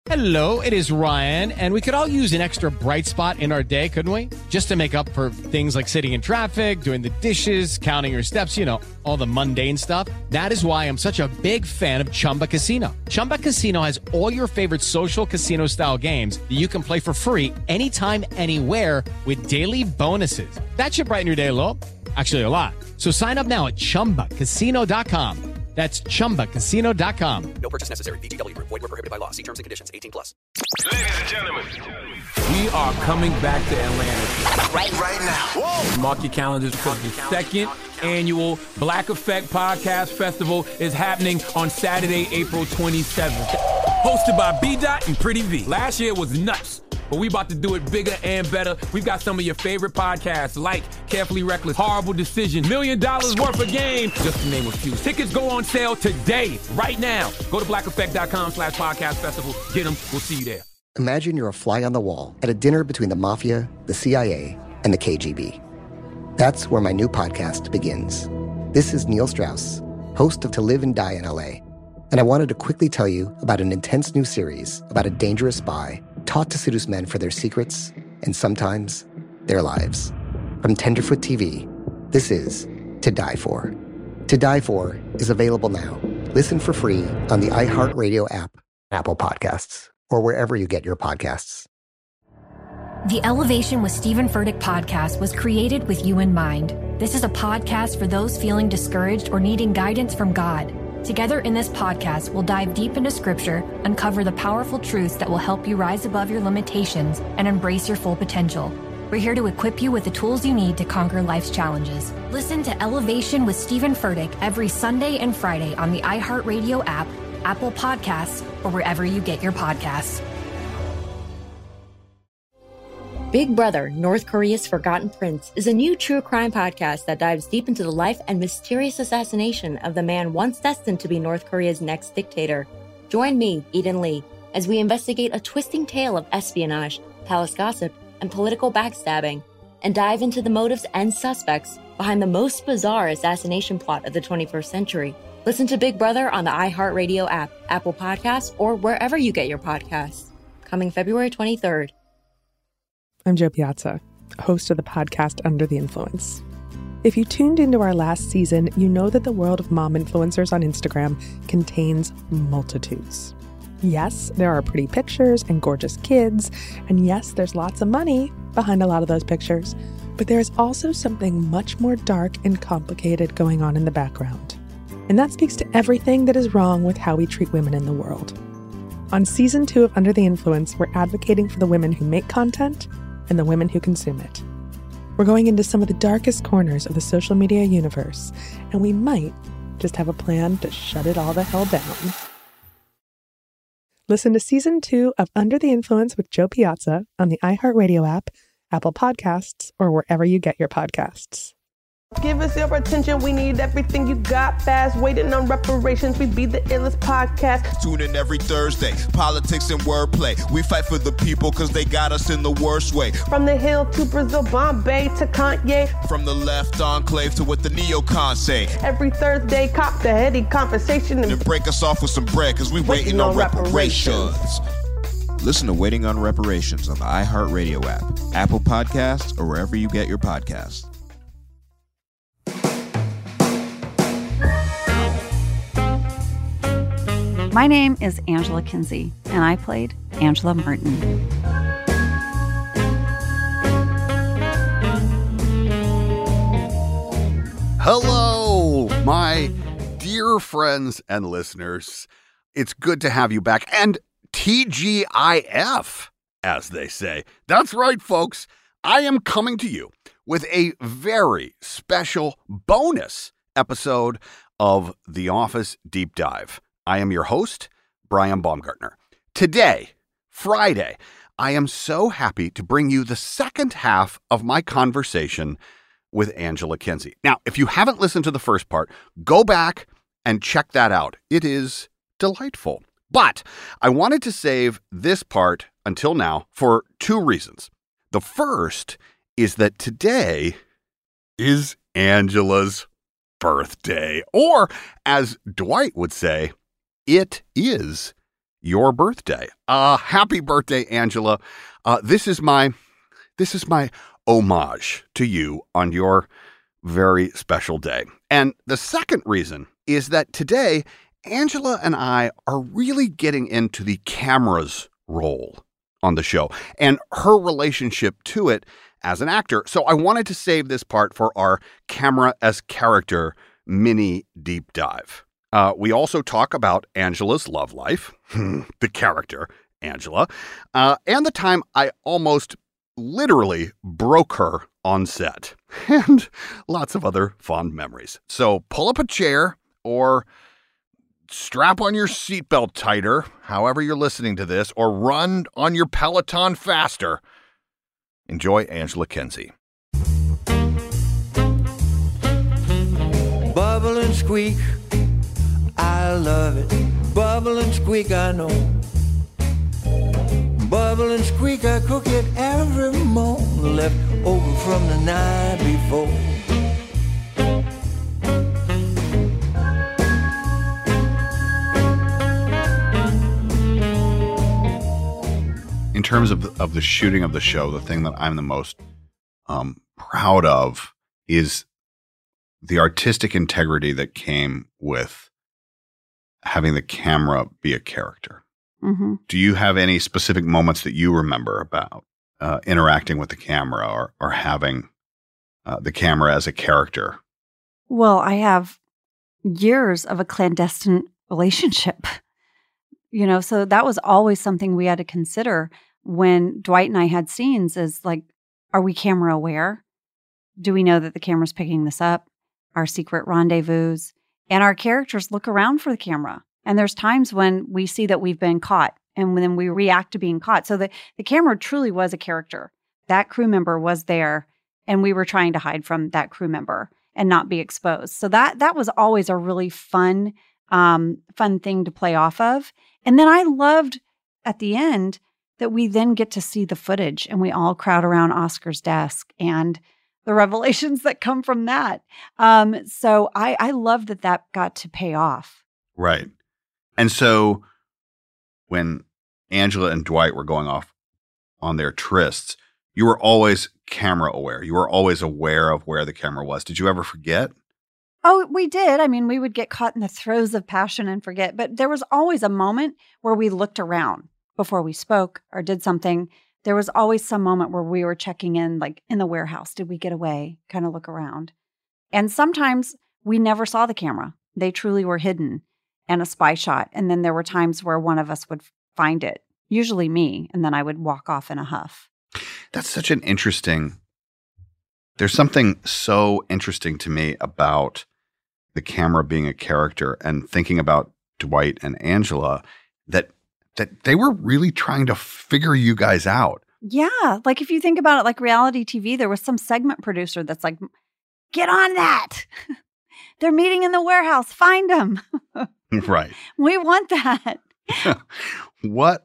Hello, it is Ryan, and we could all use an extra bright spot in our day, couldn't we? Just to make up for things like sitting in traffic, doing the dishes, counting your steps, you know, all the mundane stuff. That is why I'm such a big fan of Chumba Casino. Chumba Casino has all your favorite social casino-style games that you can play for free anytime, anywhere with daily bonuses. That should brighten your day a little. Actually, a lot. So sign up now at ChumbaCasino.com. That's ChumbaCasino.com. No purchase necessary. VGW Group. Void where prohibited by law. See terms and conditions. 18+. Ladies and gentlemen, we are coming back to Atlanta right now. Whoa. Mark your calendars because the second annual Black Effect Podcast Festival is happening on Saturday, April 27th. Hosted by B-Dot and Pretty V. Last year was nuts, but we about to do it bigger and better. We've got some of your favorite podcasts like Carefully Reckless, Horrible Decision, $1 Million Worth of Game, just to name a few. Tickets go on sale today, right now. Go to blackeffect.com/podcast festival. Get them. We'll see you there. Imagine you're a fly on the wall at a dinner between the mafia, the CIA, and the KGB. That's where my new podcast begins. This is Neil Strauss, host of To Live and Die in LA. And I wanted to quickly tell you about an intense new series about a dangerous spy taught to seduce men for their secrets and sometimes their lives. From Tenderfoot TV, this is To Die For. To Die For is available now. Listen for free on the iHeartRadio app, Apple Podcasts, or wherever you get your podcasts. The Elevation with Stephen Furtick podcast was created with you in mind. This is a podcast for those feeling discouraged or needing guidance from God. Together in this podcast, we'll dive deep into Scripture, uncover the powerful truths that will help you rise above your limitations and embrace your full potential. We're here to equip you with the tools you need to conquer life's challenges. Listen to Elevation with Stephen Furtick every Sunday and Friday on the iHeartRadio app, Apple Podcasts, or wherever you get your podcasts. Big Brother, North Korea's Forgotten Prince is a new true crime podcast that dives deep into the life and mysterious assassination of the man once destined to be North Korea's next dictator. Join me, Eden Lee, as we investigate a twisting tale of espionage, palace gossip, and political backstabbing, and dive into the motives and suspects behind the most bizarre assassination plot of the 21st century. Listen to Big Brother on the iHeartRadio app, Apple Podcasts, or wherever you get your podcasts. Coming February 23rd. I'm Jo Piazza, host of the podcast Under the Influence. If you tuned into our last season, you know that the world of mom influencers on Instagram contains multitudes. Yes, there are pretty pictures and gorgeous kids, and yes, there's lots of money behind a lot of those pictures, but there is also something much more dark and complicated going on in the background. And that speaks to everything that is wrong with how we treat women in the world. On Season 2 of Under the Influence, we're advocating for the women who make content and the women who consume it. We're going into some of the darkest corners of the social media universe, and we might just have a plan to shut it all the hell down. Listen to Season 2 of Under the Influence with Jo Piazza on the iHeartRadio app, Apple Podcasts, or wherever you get your podcasts. Give us your attention, we need everything you got fast. Waiting on reparations, we be the illest podcast. Tune in every Thursday, politics and wordplay. We fight for the people cause they got us in the worst way. From the Hill to Brazil, Bombay to Kanye. From the left enclave to what the neocons say. Every Thursday, cop the heady conversation. And break us off with some bread cause we waiting on reparations. Listen to Waiting on Reparations on the iHeartRadio app, Apple Podcasts, or wherever you get your podcasts. My name is Angela Kinsey, and I played Angela Merton. Hello, my dear friends and listeners. It's good to have you back. And TGIF, as they say. That's right, folks. I am coming to you with a very special bonus episode of The Office Deep Dive. I am your host, Brian Baumgartner. Today, Friday, I am so happy to bring you the second half of my conversation with Angela Kinsey. Now, if you haven't listened to the first part, go back and check that out. It is delightful. But I wanted to save this part until now for two reasons. The first is that today is Angela's birthday, or as Dwight would say, it is your birthday. Happy birthday, Angela. This is my homage to you on your very special day. And the second reason is that today, Angela and I are really getting into the camera's role on the show and her relationship to it as an actor. So I wanted to save this part for our camera as character mini deep dive. We also talk about Angela's love life, the character Angela, and the time I almost literally broke her on set, and lots of other fond memories. So pull up a chair or strap on your seatbelt tighter, however you're listening to this, or run on your Peloton faster. Enjoy Angela Kinsey. Bubble and squeak, I love it. Bubble and squeak, I know. Bubble and squeak, I cook it every morning, left over from the night before. In terms of the shooting of the show, the thing that I'm the most proud of is the artistic integrity that came with having the camera be a character. Mm-hmm. Do you have any specific moments that you remember about interacting with the camera or having the camera as a character? Well, I have years of a clandestine relationship, so that was always something we had to consider when Dwight and I had scenes is like, are we camera aware? Do we know that the camera's picking this up? Our secret rendezvous? And our characters look around for the camera. And there's times when we see that we've been caught and then we react to being caught. So the camera truly was a character. That crew member was there and we were trying to hide from that crew member and not be exposed. So that was always a really fun thing to play off of. And then I loved at the end that we then get to see the footage and we all crowd around Oscar's desk and the revelations that come from that. So I love that got to pay off. Right. And so when Angela and Dwight were going off on their trysts, you were always camera aware. You were always aware of where the camera was. Did you ever forget? Oh, we did. I mean, we would get caught in the throes of passion and forget. But there was always a moment where we looked around before we spoke or did something. There was always some moment where we were checking in, like in the warehouse. Did we get away? Kind of look around. And sometimes we never saw the camera. They truly were hidden and a spy shot. And then there were times where one of us would find it, usually me, and then I would walk off in a huff. That's such an interesting, there's something so interesting to me about the camera being a character and thinking about Dwight and Angela that they were really trying to figure you guys out. Yeah. Like if you think about it like reality TV, there was some segment producer that's like, get on that. They're meeting in the warehouse. Find them. Right. We want that. What,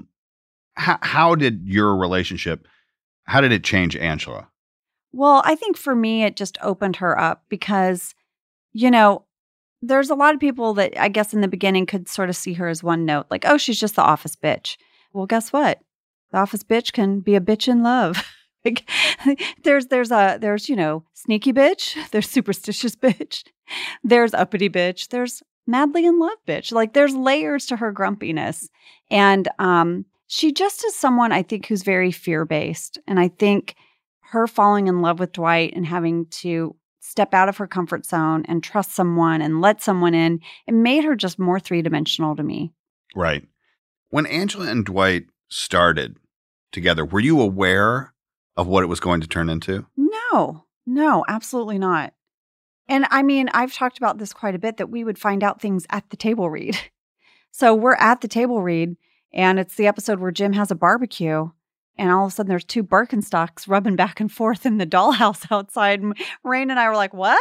how did your relationship, how did it change Angela? Well, I think for me, it just opened her up because, there's a lot of people that I guess in the beginning could sort of see her as one note, like, oh, she's just the office bitch. Well, guess what? The office bitch can be a bitch in love. Like, there's sneaky bitch, there's superstitious bitch, there's uppity bitch, there's madly in love bitch. Like there's layers to her grumpiness. And she just is someone I think who's very fear-based. And I think her falling in love with Dwight and having to step out of her comfort zone and trust someone and let someone in, it made her just more three-dimensional to me. Right. When Angela and Dwight started together, were you aware of what it was going to turn into? No, absolutely not. And I mean, I've talked about this quite a bit, that we would find out things at the table read. So we're at the table read, and it's the episode where Jim has a barbecue, and all of a sudden there's two Birkenstocks rubbing back and forth in the dollhouse outside. And Rain and I were like, what?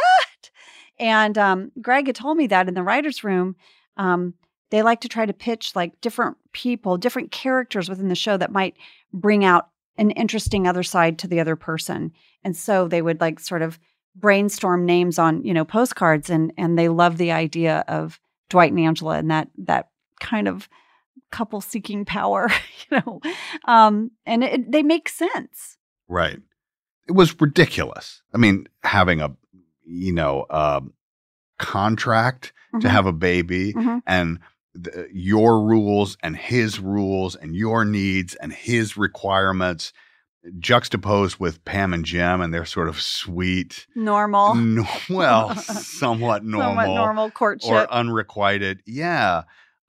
And Greg had told me that in the writer's room, they like to try to pitch like different people, different characters within the show that might bring out an interesting other side to the other person. And so they would like sort of brainstorm names on, postcards, and they love the idea of Dwight and Angela and that kind of couple seeking power, and they make sense. Right. It was ridiculous. I mean, having a, contract to have a baby and your rules and his rules and your needs and his requirements juxtaposed with Pam and Jim and their sort of sweet, normal, somewhat normal courtship or unrequited. Yeah.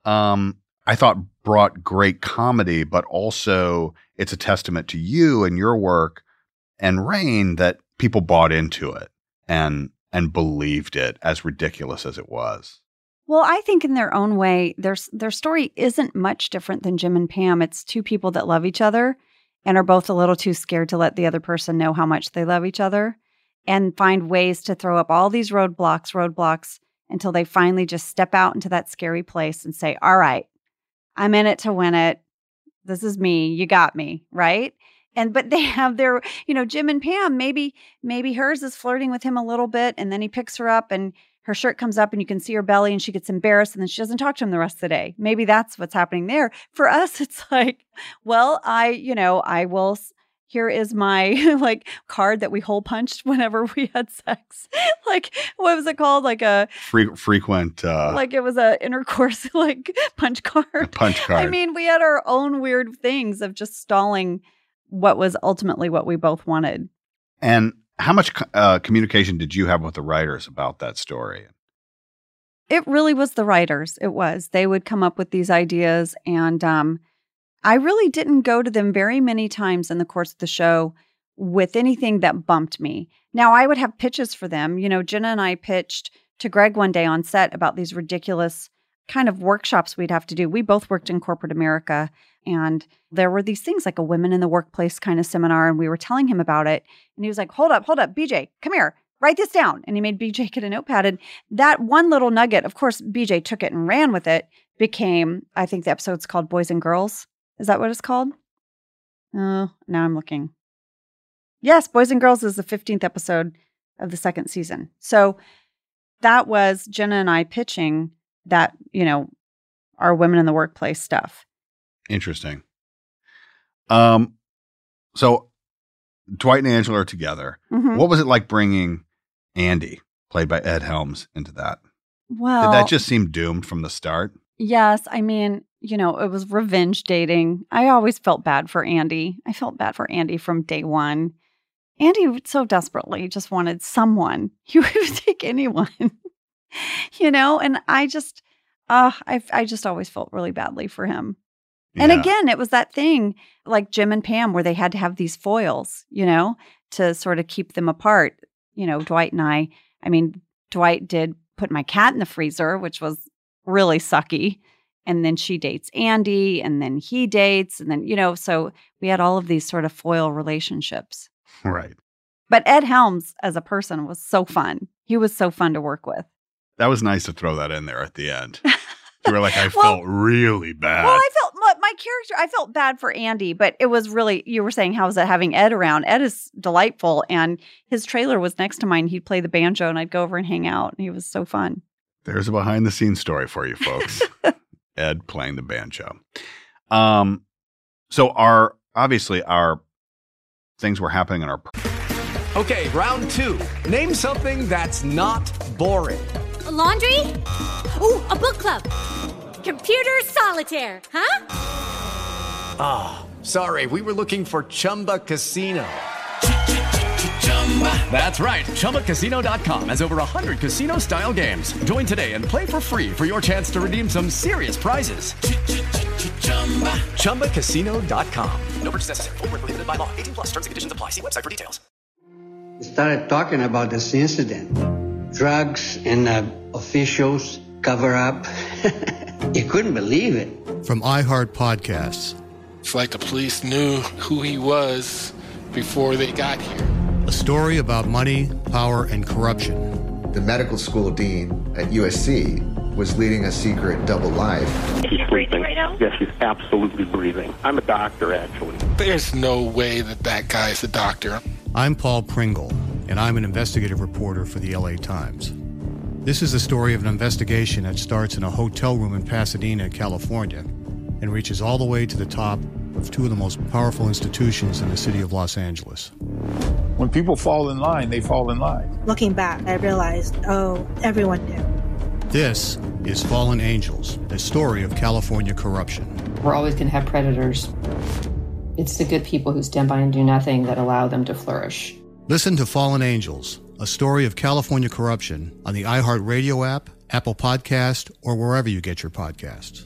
I thought brought great comedy, but also it's a testament to you and your work and Rainn that people bought into it and believed it, as ridiculous as it was. Well, I think in their own way, their story isn't much different than Jim and Pam. It's two people that love each other and are both a little too scared to let the other person know how much they love each other and find ways to throw up all these roadblocks until they finally just step out into that scary place and say, all right, I'm in it to win it. This is me. You got me, right? But they have their, Jim and Pam, maybe hers is flirting with him a little bit and then he picks her up and her shirt comes up and you can see her belly and she gets embarrassed and then she doesn't talk to him the rest of the day. Maybe that's what's happening there. For us, it's like, well, I will, here is my card that we hole punched whenever we had sex. What was it called? Like a frequent, it was a intercourse, punch card. A punch card. I mean, we had our own weird things of just stalling what was ultimately what we both wanted. And how much communication did you have with the writers about that story? It really was the writers. It was. They would come up with these ideas. And I really didn't go to them very many times in the course of the show with anything that bumped me. Now, I would have pitches for them. Jenna and I pitched to Greg one day on set about these ridiculous kind of workshops we'd have to do. We both worked in corporate America. And there were these things like a women in the workplace kind of seminar. And we were telling him about it. And he was like, hold up, BJ, come here, write this down. And he made BJ get a notepad. And that one little nugget, of course, BJ took it and ran with it, became, I think the episode's called Boys and Girls. Is that what it's called? Oh, now I'm looking. Yes, Boys and Girls is the 15th episode of the second season. So that was Jenna and I pitching that, our women in the workplace stuff. Interesting. So Dwight and Angela are together. Mm-hmm. What was it like bringing Andy, played by Ed Helms, into that? Well, did that just seem doomed from the start? Yes. I mean, it was revenge dating. I always felt bad for Andy. I felt bad for Andy from day one. Andy so desperately just wanted someone. He would take anyone, and I just, I just always felt really badly for him. Yeah. And again, it was that thing like Jim and Pam where they had to have these foils, to sort of keep them apart. Dwight and I mean, Dwight did put my cat in the freezer, which was really sucky. And then she dates Andy and then he dates. And then, so we had all of these sort of foil relationships. Right. But Ed Helms as a person was so fun. He was so fun to work with. That was nice to throw that in there at the end. You were like, I felt really bad. Well, my character, I felt bad for Andy, but it was really, you were saying, how was it having Ed around? Ed is delightful. And his trailer was next to mine. He'd play the banjo and I'd go over and hang out. And he was so fun. There's a behind the scenes story for you folks. Ed playing the banjo. So our things were happening in our. Okay, round two. Name something that's not boring. A laundry? Ooh, a book club. Computer solitaire, huh? Ah, oh, sorry. We were looking for Chumba Casino. That's right. ChumbaCasino.com has over 100 casino-style games. Join today and play for free for your chance to redeem some serious prizes. ChumbaCasino.com. No purchase necessary. Void where prohibited by law. 18+ terms and conditions apply. See website for details. We started talking about this incident. Drugs and officials cover up. You couldn't believe it. From iHeart Podcasts. It's like the police knew who he was before they got here. A story about money, power, and corruption. The medical school dean at USC was leading a secret double life. He's breathing right now? Yes, he's absolutely breathing. I'm a doctor, actually. There's no way that guy's a doctor. I'm Paul Pringle, and I'm an investigative reporter for the LA Times. This is the story of an investigation that starts in a hotel room in Pasadena, California, and reaches all the way to the top of two of the most powerful institutions in the city of Los Angeles. When people fall in line, they fall in line. Looking back, I realized, everyone knew. This is Fallen Angels, a story of California corruption. We're always going to have predators. It's the good people who stand by and do nothing that allow them to flourish. Listen to Fallen Angels, a story of California corruption on the iHeartRadio app, Apple Podcast, or wherever you get your podcasts.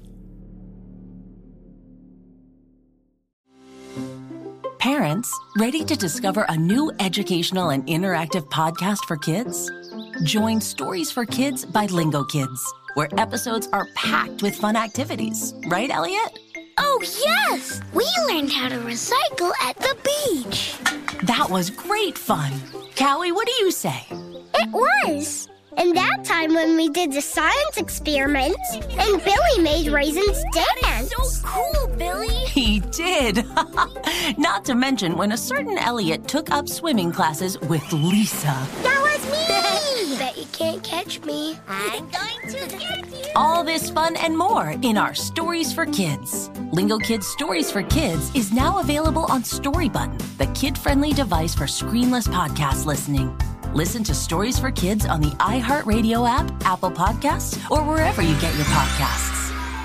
Parents, ready to discover a new educational and interactive podcast for kids? Join Stories for Kids by Lingo Kids, where episodes are packed with fun activities. Right, Elliot? Oh, yes! We learned how to recycle at the beach. That was great fun. Callie, what do you say? It was. And that time when we did the science experiments, and Billy made raisins dance. So cool, Billy. He did. Not to mention when a certain Elliot took up swimming classes with Lisa. That was me. Bet you can't catch me. I'm going to get you. All this fun and more in our Stories for Kids. Lingo Kids Stories for Kids is now available on Story Button, the kid-friendly device for screenless podcast listening. Listen to Stories for Kids on the iHeartRadio app, Apple Podcasts, or wherever you get your podcasts.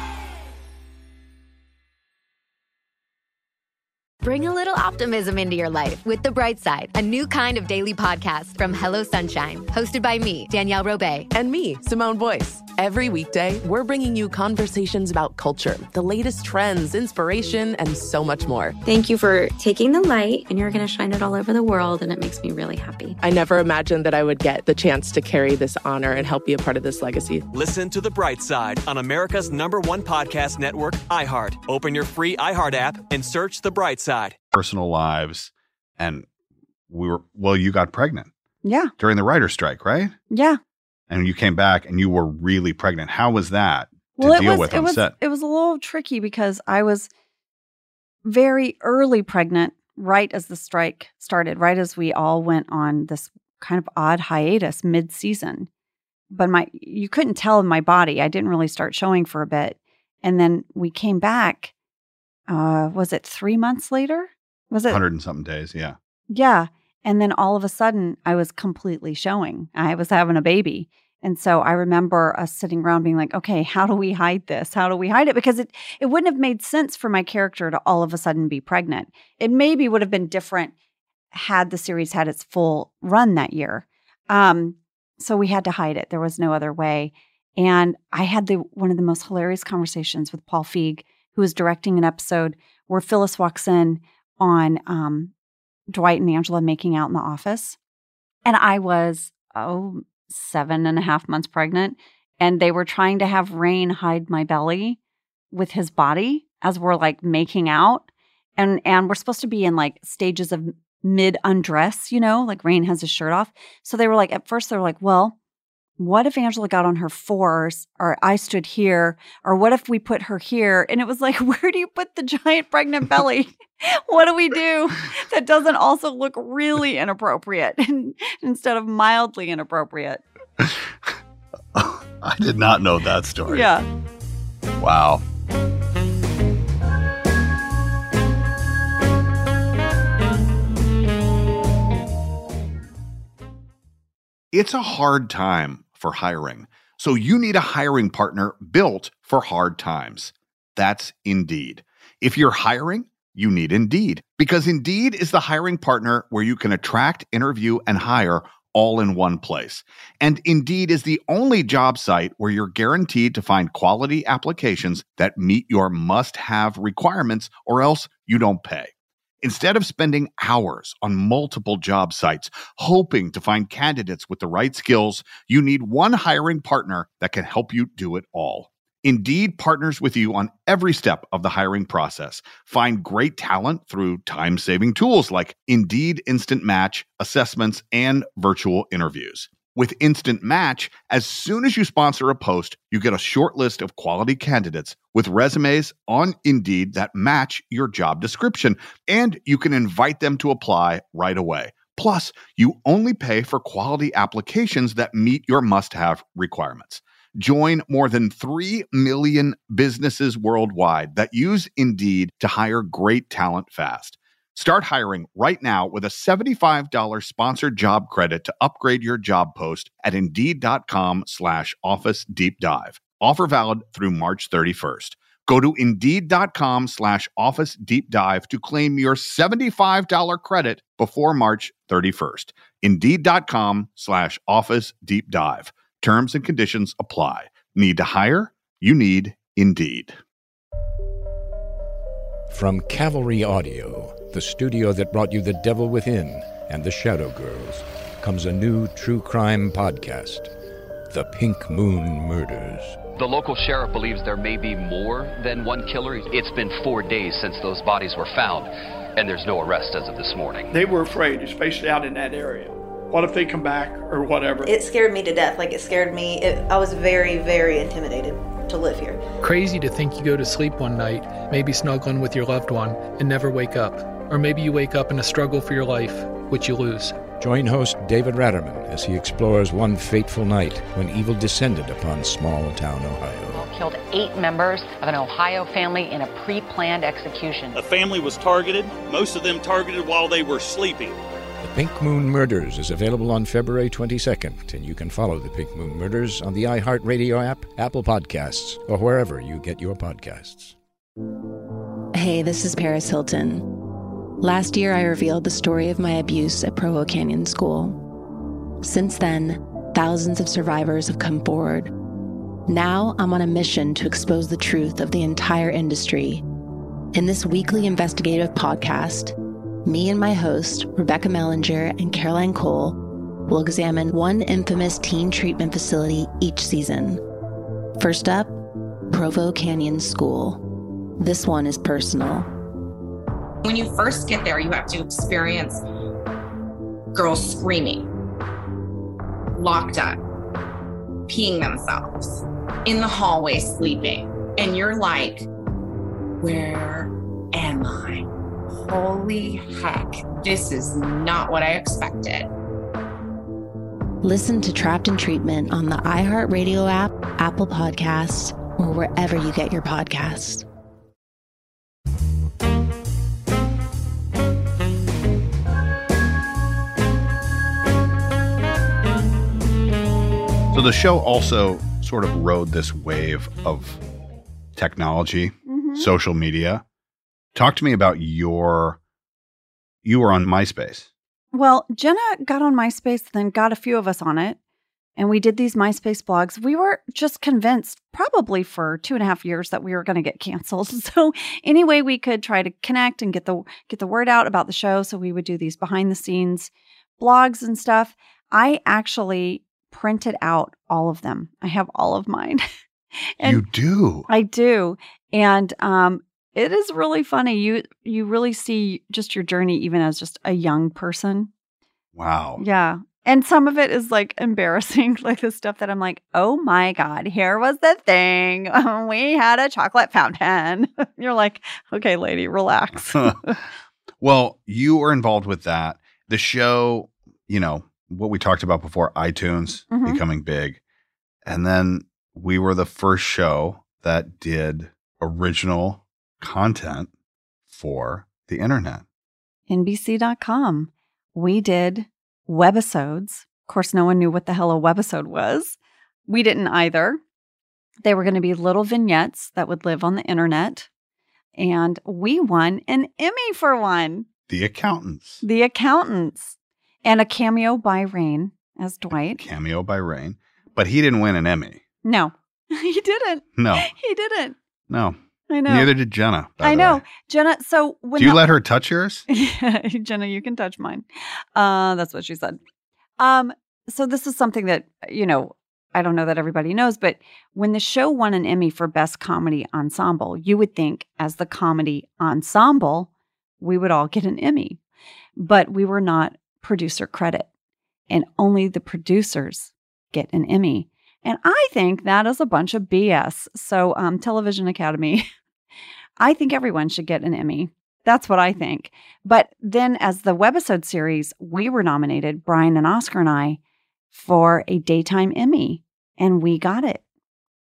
Bring a little optimism into your life with The Bright Side, a new kind of daily podcast from Hello Sunshine, hosted by me, Danielle Robay. And me, Simone Boyce. Every weekday, we're bringing you conversations about culture, the latest trends, inspiration, and so much more. Thank you for taking the light, and you're going to shine it all over the world, and it makes me really happy. I never imagined that I would get the chance to carry this honor and help be a part of this legacy. Listen to The Bright Side on America's #1 podcast network, iHeart. Open your free iHeart app and search The Bright Side. Personal lives, and you got pregnant. Yeah. During the writer's strike, right? Yeah. And you came back and you were really pregnant. How was that to deal with on set? It was a little tricky because I was very early pregnant right as the strike started, right as we all went on this kind of odd hiatus mid-season. But you couldn't tell in my body. I didn't really start showing for a bit. And then we came back, was it 3 months later? Was it 100 and something days? Yeah. Yeah. And then all of a sudden I was completely showing. I was having a baby. And so I remember us sitting around being like, okay, how do we hide this? How do we hide it? Because it wouldn't have made sense for my character to all of a sudden be pregnant. It maybe would have been different had the series had its full run that year. So we had to hide it. There was no other way. And I had one of the most hilarious conversations with Paul Feig, who was directing an episode where Phyllis walks in on Dwight and Angela making out in the office. And I was, 7.5 months pregnant. And they were trying to have Rain hide my belly with his body as we're like making out. And we're supposed to be in like stages of mid undress, like Rain has his shirt off. So they were like, at first they were like, well, what if Angela got on her fours or I stood here? Or what if we put her here? And it was like, where do you put the giant pregnant belly? What do we do that doesn't also look really inappropriate instead of mildly inappropriate? I did not know that story. Yeah. Wow. It's a hard time for hiring, so you need a hiring partner built for hard times. That's Indeed. If you're hiring, you need Indeed, because Indeed is the hiring partner where you can attract, interview, and hire all in one place. And Indeed is the only job site where you're guaranteed to find quality applications that meet your must-have requirements, or else you don't pay. Instead of spending hours on multiple job sites hoping to find candidates with the right skills, you need one hiring partner that can help you do it all. Indeed partners with you on every step of the hiring process. Find great talent through time-saving tools like Indeed Instant Match, assessments, and virtual interviews. With Instant Match, as soon as you sponsor a post, you get a short list of quality candidates with resumes on Indeed that match your job description, and you can invite them to apply right away. Plus, you only pay for quality applications that meet your must-have requirements. Join more than 3 million businesses worldwide that use Indeed to hire great talent fast. Start hiring right now with a $75 sponsored job credit to upgrade your job post at Indeed.com/Office Deep Dive. Offer valid through March 31st. Go to Indeed.com/Office Deep Dive to claim your $75 credit before March 31st. Indeed.com/Office Deep Dive. Terms and conditions apply. Need to hire? You need Indeed. From Cavalry Audio, the studio that brought you The Devil Within and The Shadow Girls, comes a new true crime podcast, The Pink Moon Murders. The local sheriff believes there may be more than one killer. It's been 4 days since those bodies were found, and there's no arrest as of this morning. They were afraid, especially out in that area. What if they come back or whatever? It scared me to death. It scared me. I was very, very intimidated to live here. Crazy to think you go to sleep one night, maybe snuggling with your loved one, and never wake up. Or maybe you wake up in a struggle for your life, which you lose. Join host David Ratterman as he explores one fateful night when evil descended upon small-town Ohio. Killed 8 members of an Ohio family in a pre-planned execution. A family was targeted, most of them targeted while they were sleeping. The Pink Moon Murders is available on February 22nd, and you can follow The Pink Moon Murders on the iHeartRadio app, Apple Podcasts, or wherever you get your podcasts. Hey, this is Paris Hilton. Last year, I revealed the story of my abuse at Provo Canyon School. Since then, thousands of survivors have come forward. Now, I'm on a mission to expose the truth of the entire industry. In this weekly investigative podcast, me and my host, Rebecca Mellinger and Caroline Cole, will examine one infamous teen treatment facility each season. First up, Provo Canyon School. This one is personal. When you first get there, you have to experience girls screaming, locked up, peeing themselves, in the hallway sleeping. And you're like, where am I? Holy heck, this is not what I expected. Listen to Trapped in Treatment on the iHeartRadio app, Apple Podcasts, or wherever you get your podcasts. So the show also sort of rode this wave of technology, social media. Talk to me about you were on MySpace. Well, Jenna got on MySpace, then got a few of us on it, and we did these MySpace blogs. We were just convinced, probably for 2.5 years, that we were going to get canceled. So any way we could try to connect and get the word out about the show, so we would do these behind the scenes blogs and stuff. I actually printed out all of them. I have all of mine. And you do? I do. And it is really funny. You really see just your journey even as just a young person. Wow. Yeah. And some of it is like embarrassing, like the stuff that I'm like, oh my God, here was the thing. We had a chocolate fountain. You're like, okay, lady, relax. Well, you were involved with that. The show, what we talked about before, iTunes becoming big. And then we were the first show that did original content for the internet. NBC.com. We did webisodes. Of course, no one knew what the hell a webisode was. We didn't either. They were going to be little vignettes that would live on the internet. And we won an Emmy for one. The Accountants. The Accountants. And a cameo by Rain as Dwight. Cameo by Rain. But he didn't win an Emmy. No, he didn't. No. He didn't. No. I know. Neither did Jenna. I know. Jenna, so when do you let her touch yours? Yeah, Jenna, you can touch mine. That's what she said. So this is something that, I don't know that everybody knows, but when the show won an Emmy for Best Comedy Ensemble, you would think as the comedy ensemble, we would all get an Emmy. But we were not producer credit, and only the producers get an Emmy. And I think that is a bunch of BS. So Television Academy, I think everyone should get an Emmy. That's what I think. But then as the webisode series, we were nominated, Brian and Oscar and I, for a daytime Emmy. And we got it.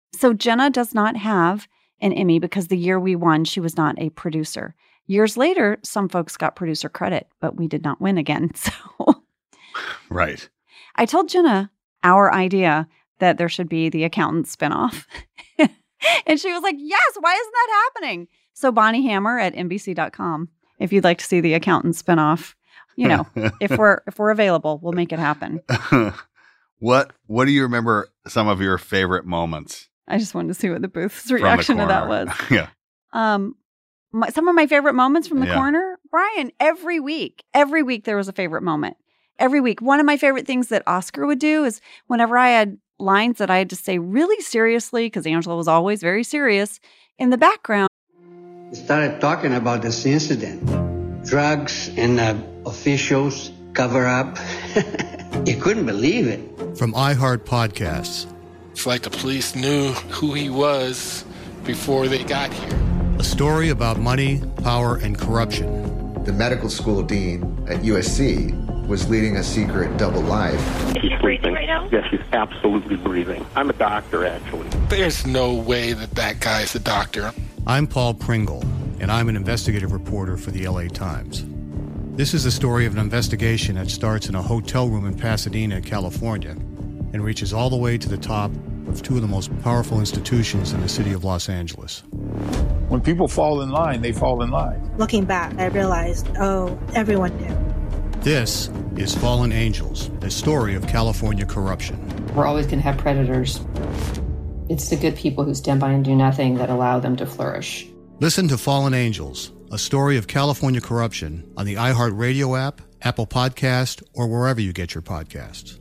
So Jenna does not have an Emmy because the year we won, she was not a producer. Years later, some folks got producer credit, but we did not win again. So right. I told Jenna our idea that there should be the accountant spinoff. And she was like, yes, why isn't that happening? So Bonnie Hammer at NBC.com, if you'd like to see the accountant spinoff, you know, if we're available, we'll make it happen. What do you remember some of your favorite moments? I just wanted to see what the booth's reaction to that was. Yeah. Some of my favorite moments from the corner, Brian, every week there was a favorite moment. Every week. One of my favorite things that Oscar would do is whenever I had lines that I had to say really seriously, because Angela was always very serious, in the background. We started talking about this incident. Drugs and officials cover up. You couldn't believe it. From iHeart Podcasts. It's like the police knew who he was before they got here. A story about money, power, and corruption. The medical school dean at USC was leading a secret double life. She's breathing right now? Yes, she's absolutely breathing. I'm a doctor, actually. There's no way that guy's a doctor. I'm Paul Pringle, and I'm an investigative reporter for the LA Times. This is the story of an investigation that starts in a hotel room in Pasadena, California, and reaches all the way to the top of two of the most powerful institutions in the city of Los Angeles. When people fall in line, they fall in line. Looking back, I realized, everyone knew. This is Fallen Angels, a story of California corruption. We're always going to have predators. It's the good people who stand by and do nothing that allow them to flourish. Listen to Fallen Angels, a story of California corruption on the iHeart Radio app, Apple Podcast, or wherever you get your podcasts.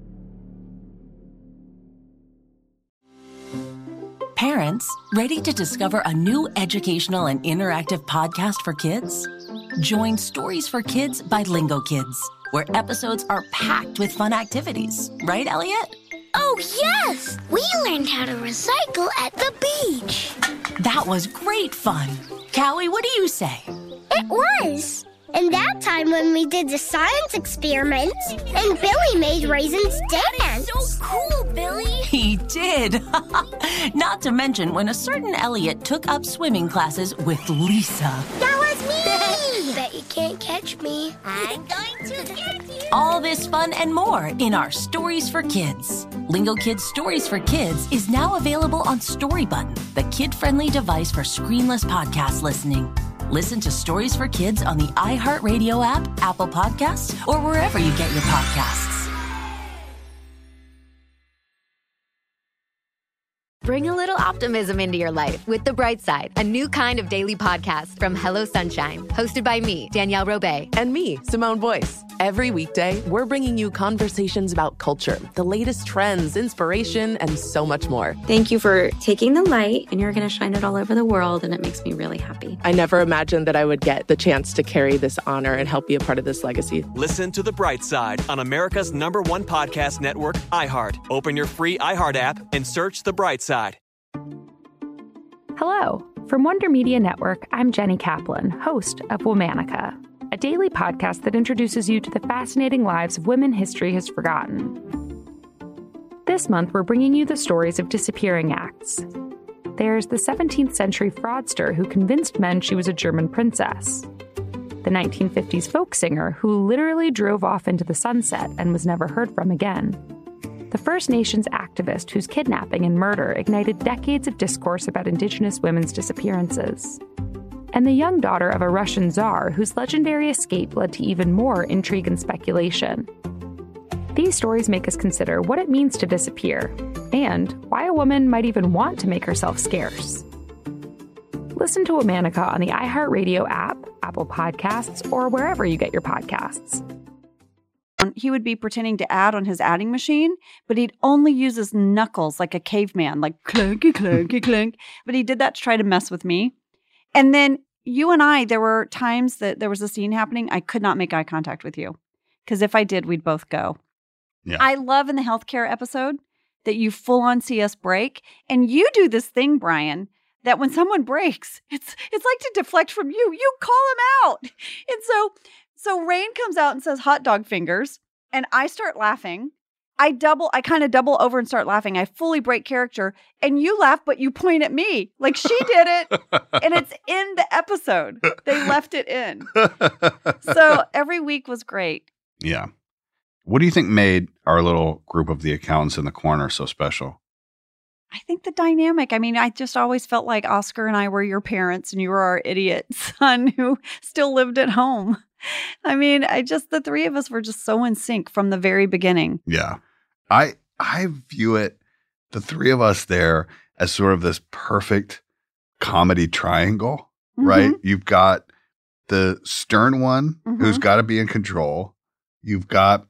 Parents, ready to discover a new educational and interactive podcast for kids? Join Stories for Kids by Lingo Kids, where episodes are packed with fun activities. Right, Elliot? Oh, yes! We learned how to recycle at the beach. That was great fun. Callie, what do you say? It was. And that time when we did the science experiments and Billy made raisins dance. So cool, Billy. He did. Not to mention when a certain Elliot took up swimming classes with Lisa. That was me. Bet you can't catch me. I'm going to get you. All this fun and more in our Stories for Kids. Lingo Kids Stories for Kids is now available on Story Button, the kid-friendly device for screenless podcast listening. Listen to Stories for Kids on the iHeartRadio app, Apple Podcasts, or wherever you get your podcasts. Bring a little optimism into your life with The Bright Side, a new kind of daily podcast from Hello Sunshine, hosted by me, Danielle Robay. And me, Simone Boyce. Every weekday, we're bringing you conversations about culture, the latest trends, inspiration, and so much more. Thank you for taking the light, and you're going to shine it all over the world, and it makes me really happy. I never imagined that I would get the chance to carry this honor and help be a part of this legacy. Listen to The Bright Side on America's #1 podcast network, iHeart. Open your free iHeart app and search The Bright Side. Hello. From Wonder Media Network, I'm Jenny Kaplan, host of Womanica, a daily podcast that introduces you to the fascinating lives of women history has forgotten. This month, we're bringing you the stories of disappearing acts. There's the 17th century fraudster who convinced men she was a German princess. The 1950s folk singer who literally drove off into the sunset and was never heard from again. The First Nations activist whose kidnapping and murder ignited decades of discourse about Indigenous women's disappearances. And the young daughter of a Russian czar whose legendary escape led to even more intrigue and speculation. These stories make us consider what it means to disappear, and why a woman might even want to make herself scarce. Listen to Womanica on the iHeartRadio app, Apple Podcasts, or wherever you get your podcasts. He would be pretending to add on his adding machine, but he'd only use his knuckles like a caveman, like clanky, clanky, clank. But he did that to try to mess with me. And then you and I, there were times that there was a scene happening. I could not make eye contact with you because if I did, we'd both go. Yeah. I love in the healthcare episode that you full on see us break. And you do this thing, Brian, that when someone breaks, it's like to deflect from you. You call him out. And so Rain comes out and says hot dog fingers. And I start laughing. I kind of double over and start laughing. I fully break character and you laugh, but you point at me like she did it. And it's in the episode. They left it in. So every week was great. Yeah. What do you think made our little group of the accountants in the corner so special? I think the dynamic. I mean, I just always felt like Oscar and I were your parents and you were our idiot son who still lived at home. I mean, the three of us were just so in sync from the very beginning. Yeah. I view it, the three of us there, as sort of this perfect comedy triangle, right? You've got the stern one who's got to be in control. You've got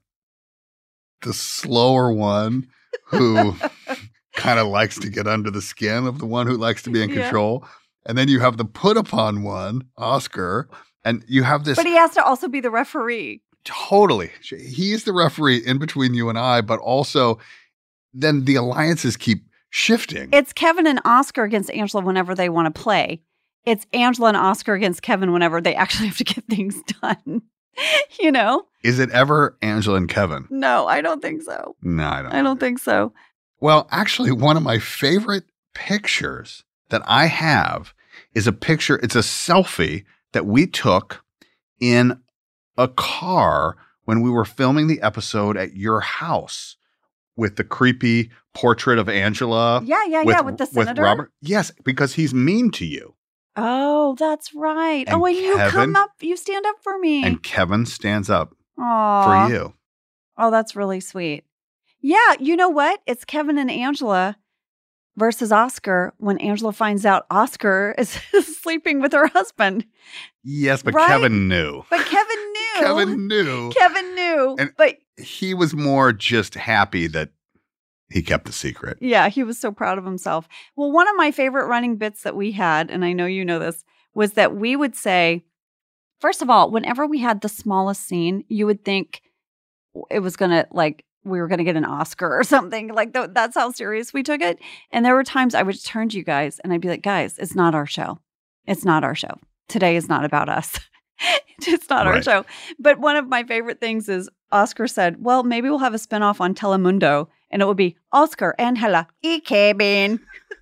the slower one who kind of likes to get under the skin of the one who likes to be in control. And then you have the put upon one, Oscar, and you have this. But he has to also be the referee. Totally. He's the referee in between you and I, but also then the alliances keep shifting. It's Kevin and Oscar against Angela whenever they want to play. It's Angela and Oscar against Kevin whenever they actually have to get things done. You know? Is it ever Angela and Kevin? No, I don't think so. No, I don't think so. Well, actually, one of my favorite pictures that I have is a picture. It's a selfie that we took in a car when we were filming the episode at your house with the creepy portrait of Angela. Yeah, with the senator. With Robert. Yes, because he's mean to you. Oh, that's right. And and you Kevin, come up, you stand up for me. And Kevin stands up Aww. for you. Oh, that's really sweet. Yeah, you know what? It's Kevin and Angela versus Oscar when Angela finds out Oscar is sleeping with her husband. Yes, but right? Kevin knew. But Kevin knew. Kevin knew. Kevin knew. And but he was more just happy that he kept the secret. Yeah, he was so proud of himself. Well, one of my favorite running bits that we had, and I know you know this, was that we would say, first of all, whenever we had the smallest scene, you would think it was going to we were going to get an Oscar or something. Like that's how serious we took it. And there were times I would turn to you guys and I'd be like, guys, it's not our show. It's not our show. Today is not about us. It's not our show. But one of my favorite things is Oscar said, well, maybe we'll have a spinoff on Telemundo and it will be Oscar, Angela, y Kevin.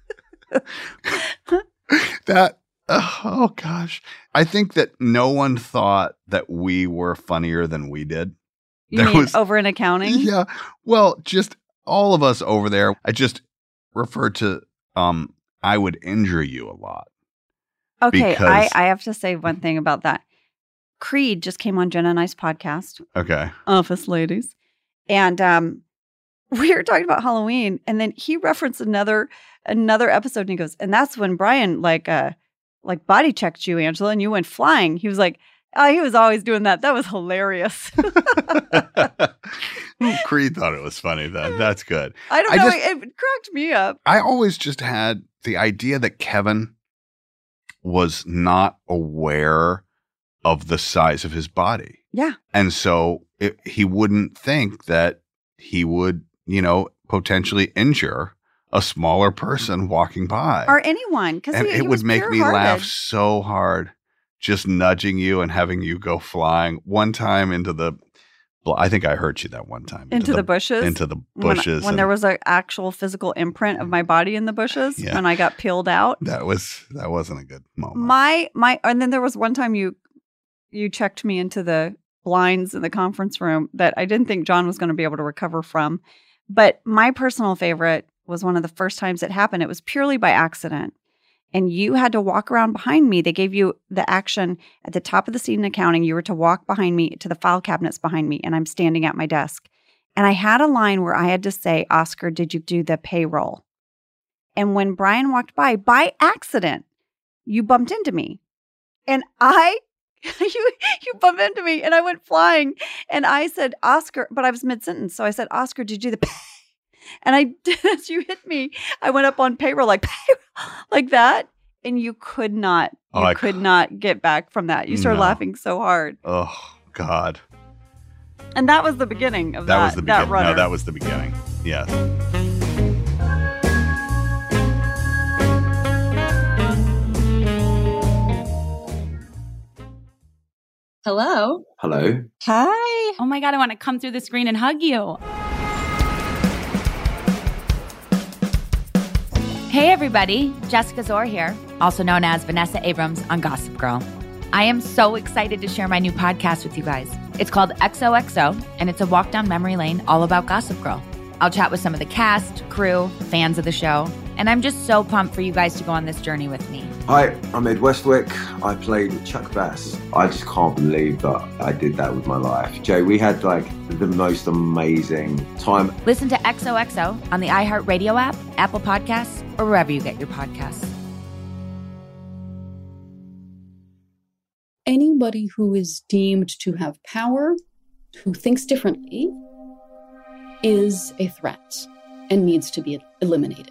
Oh gosh. I think that no one thought that we were funnier than we did. You mean over in accounting? Yeah. Well, just all of us over there. I just referred to I would injure you a lot. Okay, I have to say one thing about that. Creed just came on Jenna and I's podcast. Okay. Office Ladies. And we were talking about Halloween, and then he referenced another episode, and he goes, and that's when Brian like body checked you, Angela, and you went flying. He was like, oh, he was always doing that. That was hilarious. Creed thought it was funny then. That's good. I don't know. It cracked me up. I always just had the idea that Kevin was not aware of the size of his body. Yeah. And so he wouldn't think that he would, potentially injure a smaller person walking by. Or anyone. Because it would make me laugh so hard. Just nudging you and having you go flying one time I think I hurt you that one time. Into the bushes? Into the bushes. When there was an actual physical imprint of my body in the bushes when I got peeled out. That wasn't a good moment. And then there was one time you checked me into the blinds in the conference room that I didn't think John was going to be able to recover from. But my personal favorite was one of the first times it happened. It was purely by accident. And you had to walk around behind me. They gave you the action at the top of the scene in accounting. You were to walk behind me to the file cabinets behind me, and I'm standing at my desk. And I had a line where I had to say, Oscar, did you do the payroll? And when Brian walked by accident, you bumped into me. And you bumped into me, and I went flying. And I said, Oscar, but I was mid-sentence. So I said, Oscar, did you do the payroll? And I did, as you hit me, I went up on payroll like that. And you could not get back from that. You started laughing so hard. Oh, God. And that was the beginning of that. That was the beginning. Runner. No, that was the beginning. Yes. Hello. Hello. Hi. Oh my God, I want to come through the screen and hug you. Hey everybody, Jessica Zor here, also known as Vanessa Abrams on Gossip Girl. I am so excited to share my new podcast with you guys. It's called XOXO, and it's a walk down memory lane all about Gossip Girl. I'll chat with some of the cast, crew, fans of the show, and I'm just so pumped for you guys to go on this journey with me. Hi, I'm Ed Westwick. I played Chuck Bass. I just can't believe that I did that with my life. Jay, we had the most amazing time. Listen to XOXO on the iHeartRadio app, Apple Podcasts, or wherever you get your podcasts. Anybody who is deemed to have power, who thinks differently, is a threat and needs to be eliminated.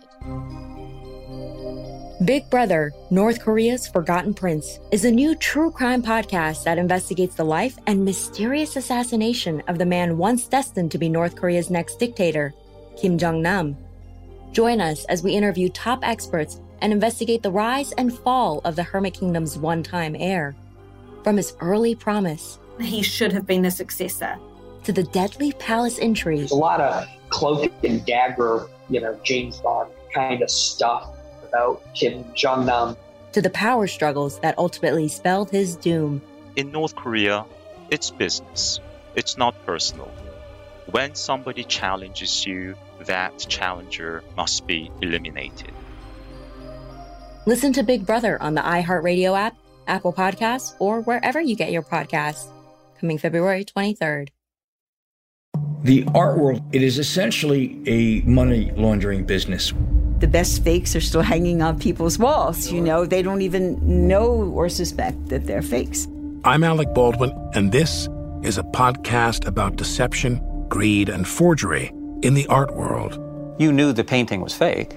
Big Brother, North Korea's Forgotten Prince, is a new true crime podcast that investigates the life and mysterious assassination of the man once destined to be North Korea's next dictator, Kim Jong-nam. Join us as we interview top experts and investigate the rise and fall of the Hermit Kingdom's one-time heir. From his early promise, he should have been the successor, to the deadly palace intrigue. There's a lot of cloak and dagger, James Bond kind of stuff about Kim Jong-nam. To the power struggles that ultimately spelled his doom. In North Korea, it's business. It's not personal. When somebody challenges you, that challenger must be eliminated. Listen to Big Brother on the iHeartRadio app, Apple Podcasts, or wherever you get your podcasts. Coming February 23rd. The art world, it is essentially a money laundering business. The best fakes are still hanging on people's walls. They don't even know or suspect that they're fakes. I'm Alec Baldwin, and this is a podcast about deception, greed, and forgery in the art world. You knew the painting was fake.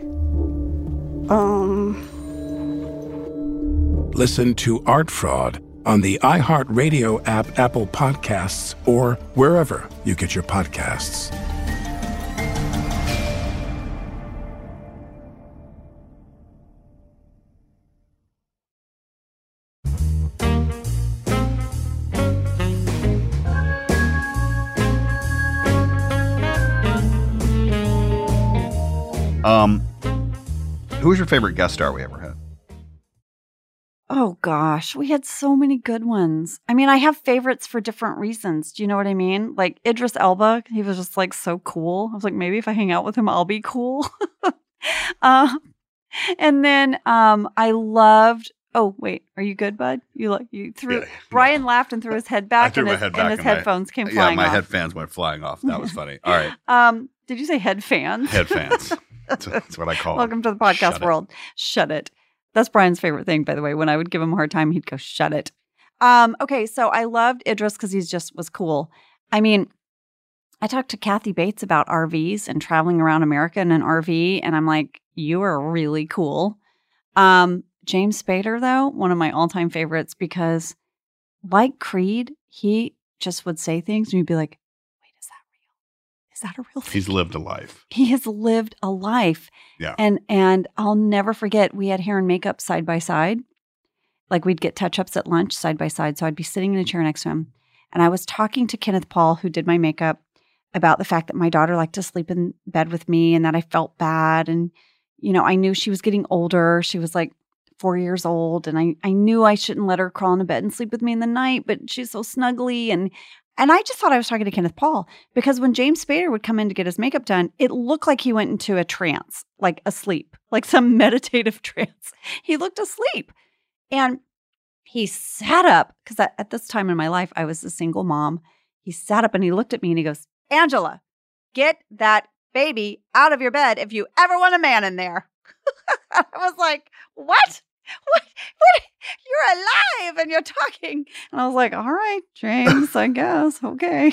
Listen to Art Fraud on the iHeartRadio app, Apple Podcasts, or wherever you get your podcasts. Who was your favorite guest star we ever had? Oh gosh, we had so many good ones. I mean, I have favorites for different reasons. Do you know what I mean? Like Idris Elba, he was just so cool. I was like, maybe if I hang out with him, I'll be cool. And then I loved. Oh wait, are you good, bud? You threw. Yeah. Brian laughed and threw his head back, and his headphones came flying off. Yeah, my headphones went flying off. That was funny. All right. Did you say head fans? Head fans. That's what I call it. Welcome to the podcast world. Shut it. That's Brian's favorite thing, by the way. When I would give him a hard time, he'd go, shut it. Okay, so I loved Idris because he just was cool. I mean, I talked to Kathy Bates about RVs and traveling around America in an RV, and I'm like, you are really cool. James Spader, though, one of my all-time favorites because like Creed, he just would say things and you'd be like, is that a real thing? He's lived a life. He has lived a life. Yeah. And I'll never forget, we had hair and makeup side by side. Like we'd get touch-ups at lunch side by side. So I'd be sitting in a chair next to him. And I was talking to Kenneth Paul, who did my makeup, about the fact that my daughter liked to sleep in bed with me and that I felt bad. And, I knew she was getting older. She was 4 years old. And I knew I shouldn't let her crawl into bed and sleep with me in the night, but she's so snuggly. And I just thought I was talking to Kenneth Paul because when James Spader would come in to get his makeup done, it looked like he went into a trance, like asleep, like some meditative trance. He looked asleep. And he sat up because at this time in my life, I was a single mom. He sat up and he looked at me and he goes, Angela, get that baby out of your bed if you ever want a man in there. I was like, what? What? You're alive and you're talking. And I was like, all right, James, I guess. Okay.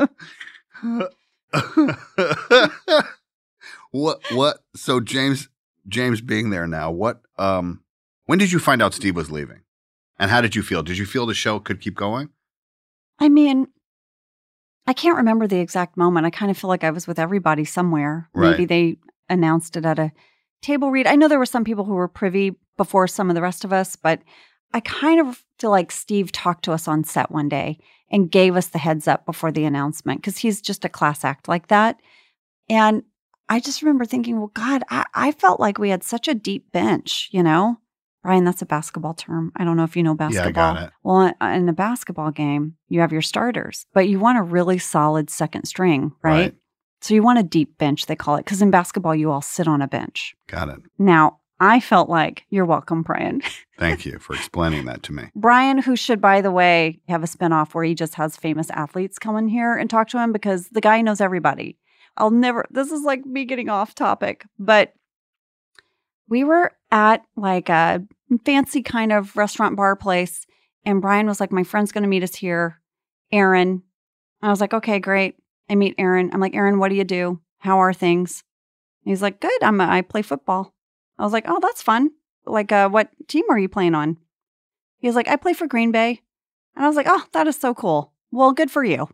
What? So James being there now, when did you find out Steve was leaving? And how did you feel? Did you feel the show could keep going? I mean, I can't remember the exact moment. I kind of feel like I was with everybody somewhere. Right. Maybe they announced it at a table read. I know there were some people who were privy before some of the rest of us, but I kind of feel like Steve talked to us on set one day and gave us the heads up before the announcement because he's just a class act like that. And I just remember thinking, well, God, I felt like we had such a deep bench, you know? Brian, that's a basketball term. I don't know if you know basketball. Yeah, I got it. Well, in a basketball game, you have your starters, but you want a really solid second string, right? So you want a deep bench, they call it, because in basketball, you all sit on a bench. Got it. Now, I felt like, you're welcome, Brian. Thank you for explaining that to me. Brian, who should, by the way, have a spinoff where he just has famous athletes come in here and talk to him because the guy knows everybody. This is like me getting off topic, but we were at like a fancy kind of restaurant bar place, and Brian was like, my friend's going to meet us here, Aaron. I was like, okay, great. I meet Aaron. I'm like, Aaron, what do you do? How are things? And he's like, good. I play football. I was like, oh, that's fun. Like, what team are you playing on? He was like, I play for Green Bay. And I was like, oh, that is so cool. Well, good for you.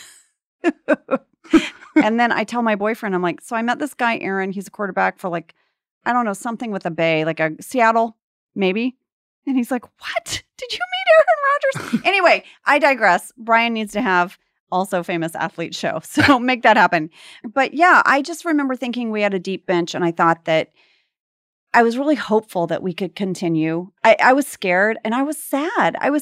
And then I tell my boyfriend, I'm like, so I met this guy, Aaron. He's a quarterback for like, I don't know, something with a Bay, like a Seattle, maybe. And he's like, what? Did you meet Aaron Rodgers? Anyway, I digress. Brian needs to have also famous athlete show. So make that happen. But yeah, I just remember thinking we had a deep bench, and I thought that I was really hopeful that we could continue. I was scared and I was sad. And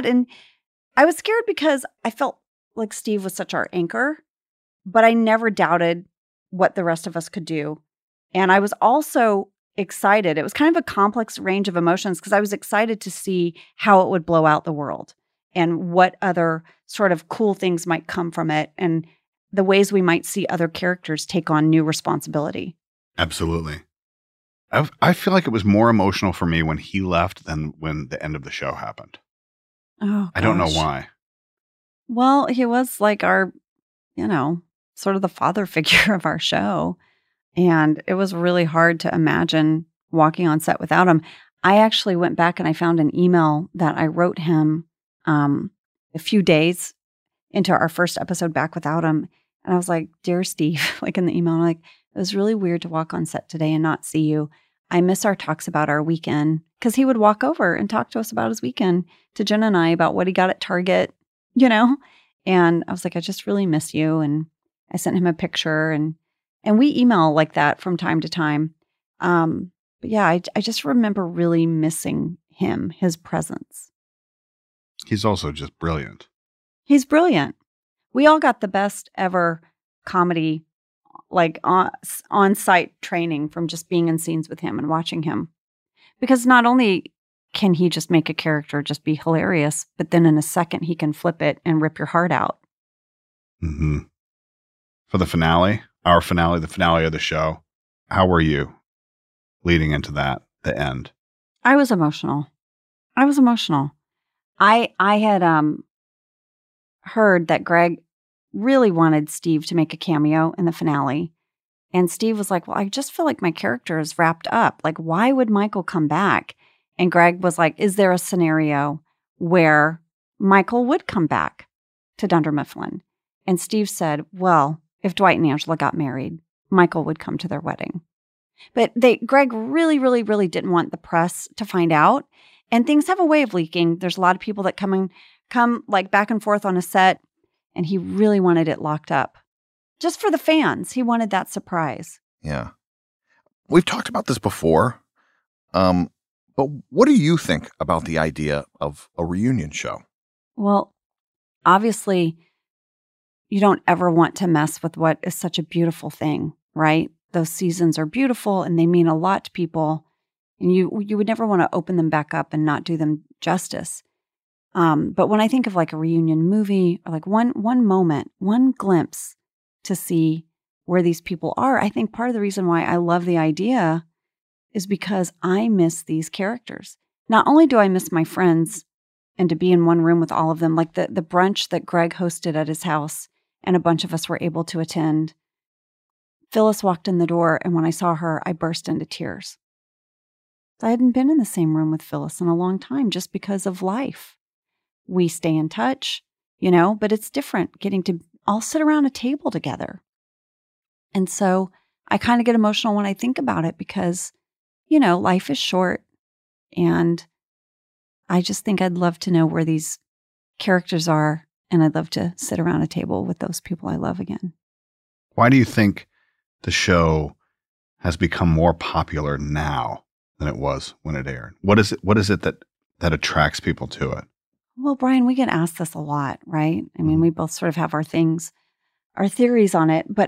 I was scared because I felt like Steve was such our anchor, but I never doubted what the rest of us could do. And I was also excited. It was kind of a complex range of emotions because I was excited to see how it would blow out the world and what other sort of cool things might come from it and the ways we might see other characters take on new responsibility. Absolutely. I feel like it was more emotional for me when he left than when the end of the show happened. Oh, I don't know why. Well, he was like our, sort of the father figure of our show. And it was really hard to imagine walking on set without him. I actually went back and I found an email that I wrote him a few days into our first episode back without him. And I was like, dear Steve, like in the email, I'm like, it was really weird to walk on set today and not see you. I miss our talks about our weekend, because he would walk over and talk to us about his weekend, to Jen and I, about what he got at Target, And I was like, I just really miss you. And I sent him a picture, and we email like that from time to time. But yeah, I just remember really missing him, his presence. He's also just brilliant. He's brilliant. We all got the best ever comedy, like on-site training from just being in scenes with him and watching him. Because not only can he just make a character just be hilarious, but then in a second he can flip it and rip your heart out. Mm-hmm. For the finale, the finale of the show, how were you leading into that, the end? I was emotional. I had heard that Greg really wanted Steve to make a cameo in the finale. And Steve was like, well, I just feel like my character is wrapped up. Like, why would Michael come back? And Greg was like, is there a scenario where Michael would come back to Dunder Mifflin? And Steve said, well, if Dwight and Angela got married, Michael would come to their wedding. But Greg really, really, really didn't want the press to find out. And things have a way of leaking. There's a lot of people that come like back and forth on a set. And he really wanted it locked up. Just for the fans. He wanted that surprise. Yeah. We've talked about this before. But what do you think about the idea of a reunion show? Well, obviously, you don't ever want to mess with what is such a beautiful thing, right? Those seasons are beautiful and they mean a lot to people. And you would never want to open them back up and not do them justice. But when I think of like a reunion movie or like one moment, one glimpse to see where these people are, I think part of the reason why I love the idea is because I miss these characters. Not only do I miss my friends and to be in one room with all of them, like the brunch that Greg hosted at his house and a bunch of us were able to attend. Phyllis walked in the door, and when I saw her, I burst into tears. I hadn't been in the same room with Phyllis in a long time just because of life. We stay in touch, but it's different getting to all sit around a table together. And so I kind of get emotional when I think about it because, life is short. And I just think I'd love to know where these characters are. And I'd love to sit around a table with those people I love again. Why do you think the show has become more popular now than it was when it aired? What is it that attracts people to it? Well, Brian, we get asked this a lot, right? I mean, we both sort of have our theories on it, but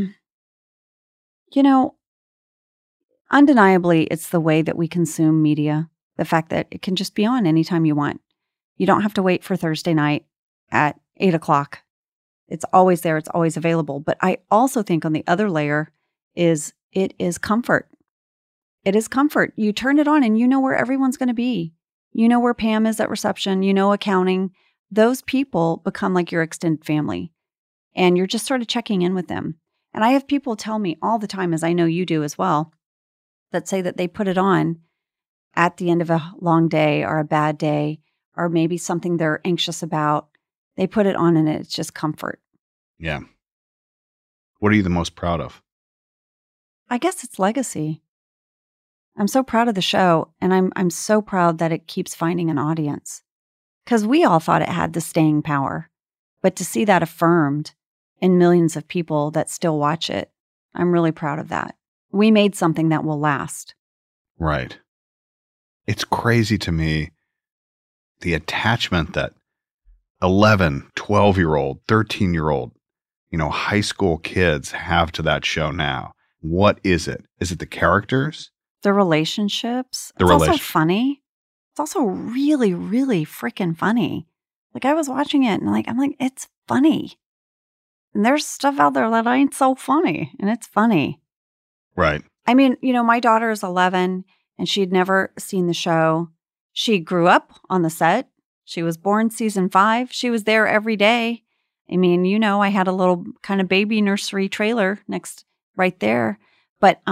undeniably, it's the way that we consume media. The fact that it can just be on anytime you want. You don't have to wait for Thursday night at 8:00. It's always there. It's always available. But I also think on the other layer is it is comfort. It is comfort. You turn it on and you know where everyone's going to be. You know where Pam is at reception. You know accounting. Those people become like your extended family. And you're just sort of checking in with them. And I have people tell me all the time, as I know you do as well, that say that they put it on at the end of a long day or a bad day or maybe something they're anxious about. They put it on and it's just comfort. Yeah. What are you the most proud of? I guess it's legacy. I'm so proud of the show, and I'm so proud that it keeps finding an audience. Because we all thought it had the staying power. But to see that affirmed in millions of people that still watch it, I'm really proud of that. We made something that will last. Right. It's crazy to me, the attachment that 11, 12-year-old, 13-year-old, high school kids have to that show now. What is it? Is it the characters? The relationships. It's also funny. It's also really, really freaking funny. Like, I was watching it and I'm like, it's funny. And there's stuff out there that ain't so funny, and it's funny. Right. I mean, my daughter is 11 and she'd never seen the show. She grew up on the set. She was born season 5. She was there every day. I mean, I had a little kind of baby nursery trailer right there. But,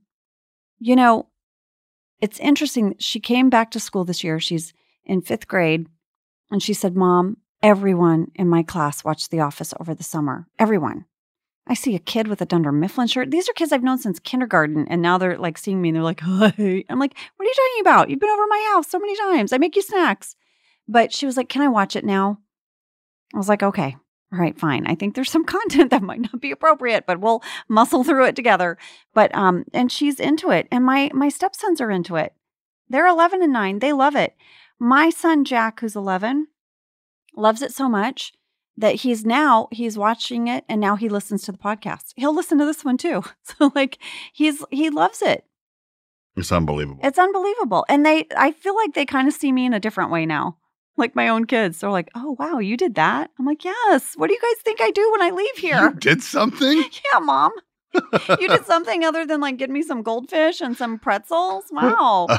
it's interesting. She came back to school this year. She's in 5th grade. And she said, Mom, everyone in my class watched The Office over the summer. Everyone. I see a kid with a Dunder Mifflin shirt. These are kids I've known since kindergarten. And now they're like seeing me and they're like, hey. I'm like, what are you talking about? You've been over my house so many times. I make you snacks. But she was like, can I watch it now? I was like, okay. All right, fine. I think there's some content that might not be appropriate, but we'll muscle through it together. But, and she's into it. And my stepsons are into it. They're 11 and 9. They love it. My son, Jack, who's 11, loves it so much that he's watching it and now he listens to the podcast. He'll listen to this one too. So he loves it. It's unbelievable. It's unbelievable. And I feel like they kind of see me in a different way now. Like my own kids. They're like, oh, wow, you did that? I'm like, yes. What do you guys think I do when I leave here? You did something? Yeah, Mom. You did something other than get me some goldfish and some pretzels? Wow.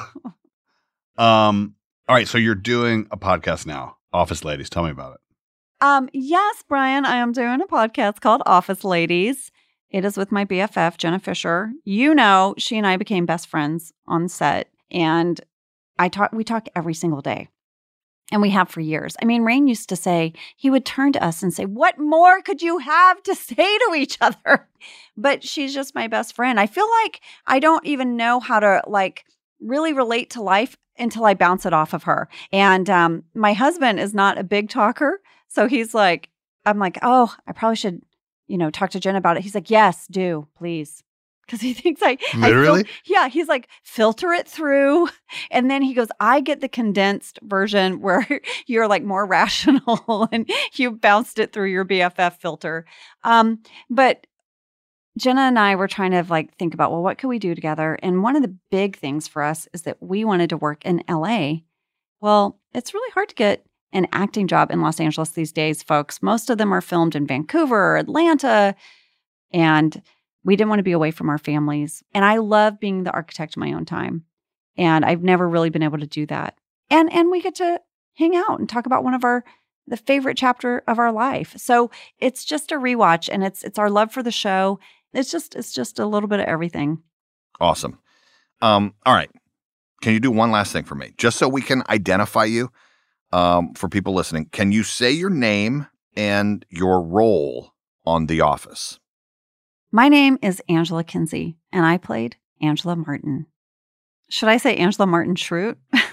All right. So you're doing a podcast now. Office Ladies. Tell me about it. Yes, Brian, I am doing a podcast called Office Ladies. It is with my BFF, Jenna Fisher. She and I became best friends on set, and we talk every single day. And we have for years. I mean, Rainn used to say, he would turn to us and say, what more could you have to say to each other? But she's just my best friend. I feel like I don't even know how to really relate to life until I bounce it off of her. And my husband is not a big talker. So he's like, I'm like, oh, I probably should, talk to Jen about it. He's like, yes, do, please. Because he thinks Literally? He's like, filter it through. And then he goes, I get the condensed version where you're more rational and you bounced it through your BFF filter. But Jenna and I were trying to think about, well, what could we do together? And one of the big things for us is that we wanted to work in LA. Well, it's really hard to get an acting job in Los Angeles these days, folks. Most of them are filmed in Vancouver or Atlanta. And we didn't want to be away from our families. And I love being the architect of my own time. And I've never really been able to do that. And we get to hang out and talk about one of the favorite chapter of our life. So it's just a rewatch, and it's our love for the show. It's just a little bit of everything. Awesome. All right. Can you do one last thing for me? Just so we can identify you for people listening. Can you say your name and your role on The Office? My name is Angela Kinsey, and I played Angela Martin. Should I say Angela Martin Schrute?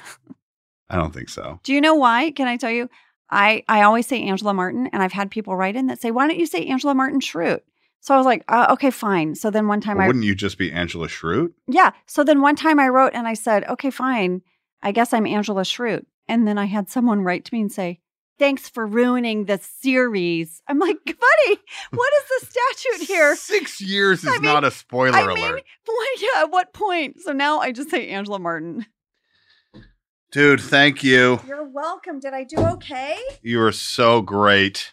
I don't think so. Do you know why? Can I tell you? I always say Angela Martin, and I've had people write in that say, why don't you say Angela Martin Schrute? So I was like, okay, fine. So then one time wouldn't you just be Angela Schrute? Yeah. So then one time I wrote and I said, okay, fine. I guess I'm Angela Schrute. And then I had someone write to me and say, thanks for ruining the series. I'm like, buddy, what is the statute here? 6 years is not a spoiler alert. At what point? So now I just say Angela Martin. Dude, thank you. You're welcome. Did I do okay? You are so great.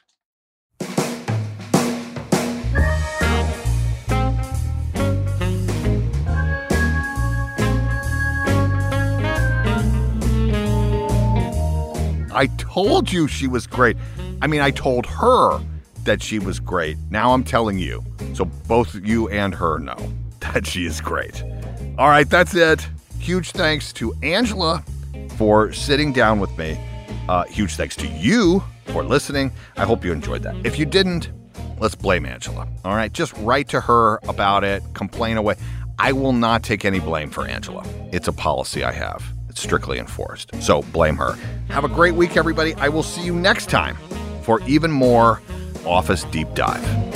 I told you she was great. I mean, I told her that she was great. Now I'm telling you. So both you and her know that she is great. All right, that's it. Huge thanks to Angela for sitting down with me. Huge thanks to you for listening. I hope you enjoyed that. If you didn't, let's blame Angela. All right, just write to her about it, complain away. I will not take any blame for Angela. It's a policy I have. It's strictly enforced. So blame her. Have a great week, everybody. I will see you next time for even more Office Deep Dive.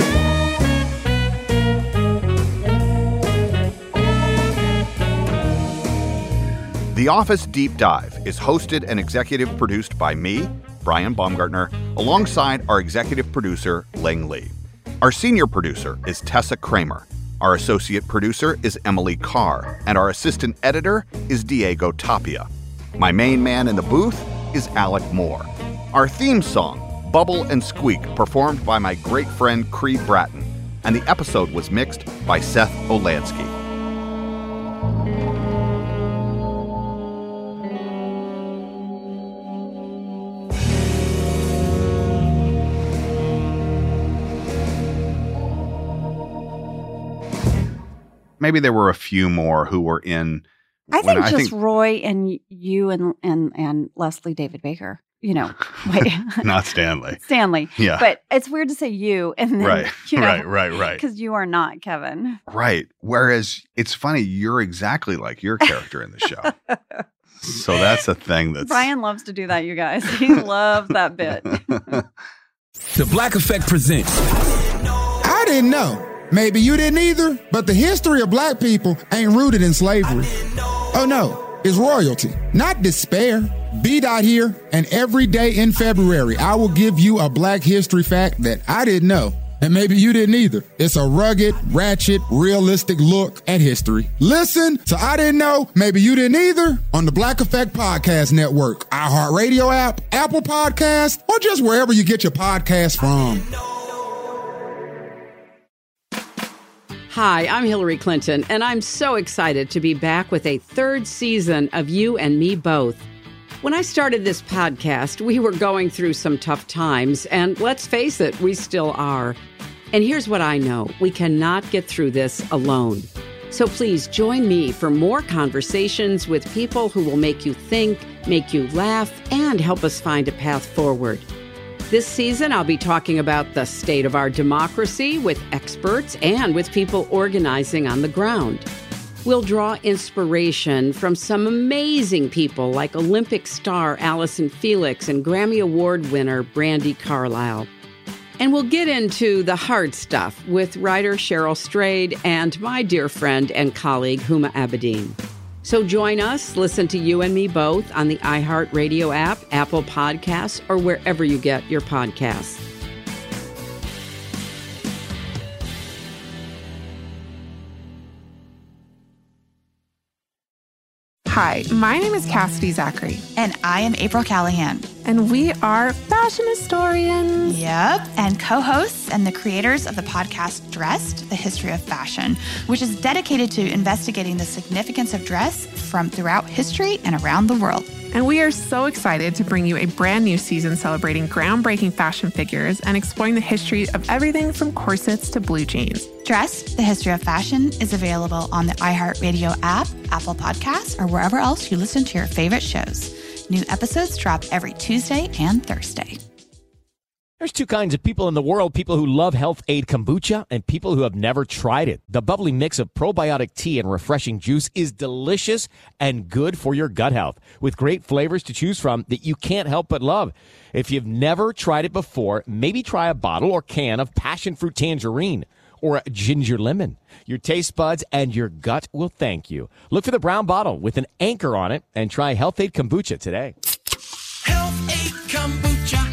The Office Deep Dive is hosted and executive produced by me, Brian Baumgartner, alongside our executive producer, Ling Lee. Our senior producer is Tessa Kramer. Our associate producer is Emily Carr, and our assistant editor is Diego Tapia. My main man in the booth is Alec Moore. Our theme song, Bubble and Squeak, performed by my great friend Cree Bratton, and the episode was mixed by Seth Olansky. Maybe there were a few more who were in. I think Roy and you and Leslie David Baker. You know, wait. Not Stanley. Stanley. Yeah. But it's weird to say you and then right, you know, right. Because you are not Kevin. Right. Whereas it's funny, you're exactly like your character in the show. So that's a thing that's. Brian loves to do that, you guys. He loves that bit. The Black Effect presents. I didn't know. Maybe you didn't either, but the history of black people ain't rooted in slavery. Oh no, it's royalty, not despair. B-Dot here, and every day in February, I will give you a black history fact that I didn't know. And maybe you didn't either. It's a rugged, ratchet, realistic look at history. Listen to I Didn't Know, Maybe You Didn't Either on the Black Effect Podcast Network, iHeartRadio app, Apple Podcasts, or just wherever you get your podcasts from. Hi, I'm Hillary Clinton, and I'm so excited to be back with a third season of You and Me Both. When I started this podcast, we were going through some tough times, and let's face it, we still are. And here's what I know. We cannot get through this alone. So please join me for more conversations with people who will make you think, make you laugh, and help us find a path forward. This season, I'll be talking about the state of our democracy with experts and with people organizing on the ground. We'll draw inspiration from some amazing people like Olympic star Allison Felix and Grammy Award winner Brandi Carlile. And we'll get into the hard stuff with writer Cheryl Strayed and my dear friend and colleague Huma Abedin. So join us, listen to You and Me Both on the iHeartRadio app, Apple Podcasts, or wherever you get your podcasts. Hi, my name is Cassidy Zachary. And I am April Callahan. And we are fashion historians. Yep, and co-hosts and the creators of the podcast Dressed, The History of Fashion, which is dedicated to investigating the significance of dress from throughout history and around the world. And we are so excited to bring you a brand new season celebrating groundbreaking fashion figures and exploring the history of everything from corsets to blue jeans. Dressed, The History of Fashion is available on the iHeartRadio app, Apple Podcasts, or wherever else you listen to your favorite shows. New episodes drop every Tuesday and Thursday. There's two kinds of people in the world, people who love Health Aid Kombucha and people who have never tried it. The bubbly mix of probiotic tea and refreshing juice is delicious and good for your gut health, with great flavors to choose from that you can't help but love. If you've never tried it before, maybe try a bottle or can of passion fruit tangerine, or ginger lemon. Your taste buds and your gut will thank you. Look for the brown bottle with an anchor on it and try Health-Ade Kombucha today. Health-Ade Kombucha.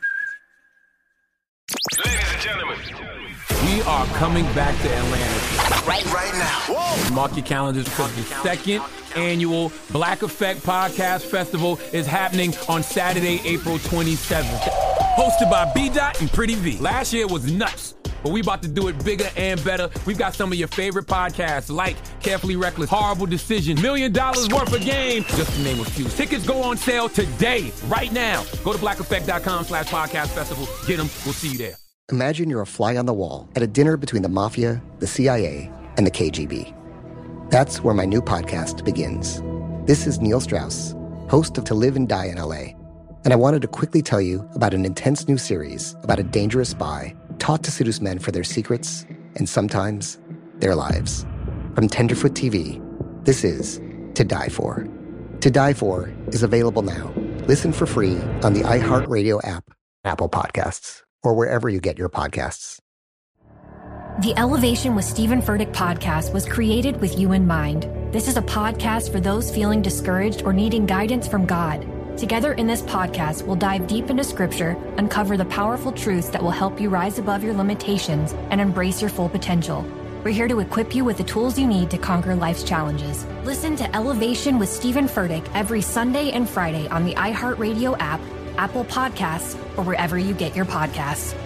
Ladies and gentlemen, we are coming back to Atlanta right now. Whoa. Mark your calendars because the second annual Black Effect Podcast Festival is happening on Saturday, April 27th. Hosted by B-Dot and Pretty V. Last year was nuts, but we about to do it bigger and better. We've got some of your favorite podcasts like Carefully Reckless, Horrible Decision, $1 Million Worth of Game, just to name a few. Tickets go on sale today, right now. Go to blackeffect.com/podcast festival. Get them. We'll see you there. Imagine you're a fly on the wall at a dinner between the mafia, the CIA, and the KGB. That's where my new podcast begins. This is Neil Strauss, host of To Live and Die in LA. And I wanted to quickly tell you about an intense new series about a dangerous spy taught to seduce men for their secrets and sometimes their lives. From Tenderfoot TV, this is To Die For. To Die For is available now. Listen for free on the iHeartRadio app, Apple Podcasts, or wherever you get your podcasts. The Elevation with Stephen Furtick podcast was created with you in mind. This is a podcast for those feeling discouraged or needing guidance from God. Together in this podcast, we'll dive deep into Scripture, uncover the powerful truths that will help you rise above your limitations and embrace your full potential. We're here to equip you with the tools you need to conquer life's challenges. Listen to Elevation with Stephen Furtick every Sunday and Friday on the iHeartRadio app, Apple Podcasts, or wherever you get your podcasts.